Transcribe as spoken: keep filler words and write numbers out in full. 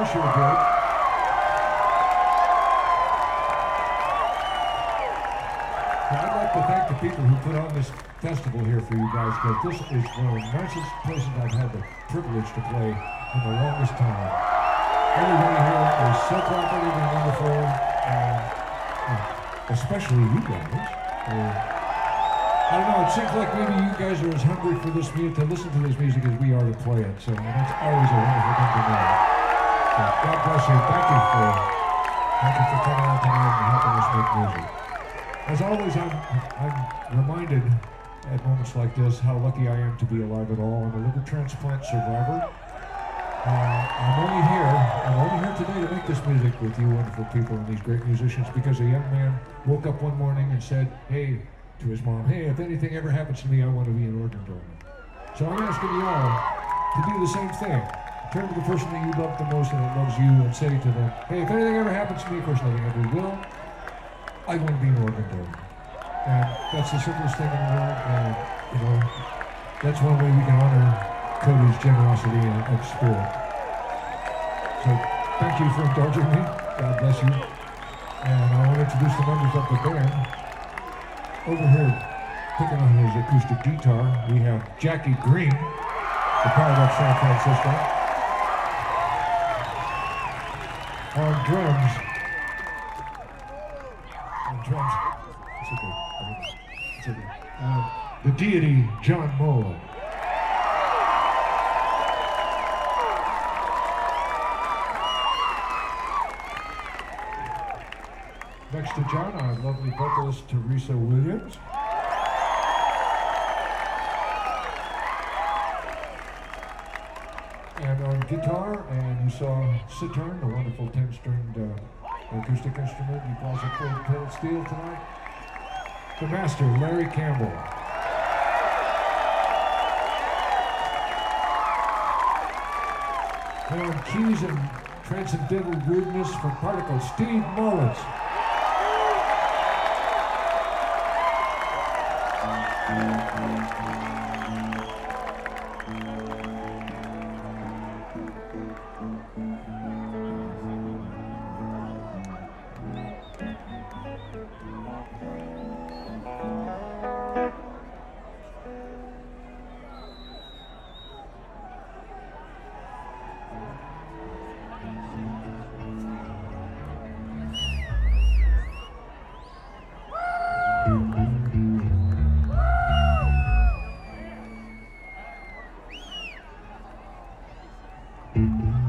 sure did. Now, I'd like to thank the people who put on this festival here for you guys, because this is one of the nicest places I've had the privilege to play in the longest time. Everybody here is so cooperative and wonderful, and uh, especially you guys. Uh, I don't know, it seems like maybe you guys are as hungry for this music, to listen to this music, as we are to play it, so that's always a wonderful thing to know. So God bless you. Thank you for, thank you for coming out tonight and helping us make music. As always, I'm, I'm reminded at moments like this how lucky I am to be alive at all. I'm a liver transplant survivor. Uh, I'm only here, I'm only here today to make this music with you wonderful people and these great musicians, because a young man woke up one morning and said, hey, to his mom, hey, if anything ever happens to me, I want to be an organ donor. So I'm asking you all to do the same thing. Turn to the person that you love the most and that loves you and say to them, hey, if anything ever happens to me, of course nothing ever will, I want to be an organ donor. And that's the simplest thing in the world, and, you know, that's one way we can honor Cody's generosity and of spirit. So, thank you for indulging me. God bless you. And I want to introduce the members of the band. Over here, picking on his acoustic guitar, we have Jackie Green, the Paradox San Francisco. On drums, on drums, it's okay, it's okay. Uh, the deity, John Moe. Next to John, our lovely vocalist, Teresa Williams. And on guitar, and you saw Cittern, the wonderful ten-stringed uh, acoustic instrument. He also played pedal steel tonight. The master, Larry Campbell. And on keys and transcendental weirdness from Particles, Steve Mullins. Mm-hmm.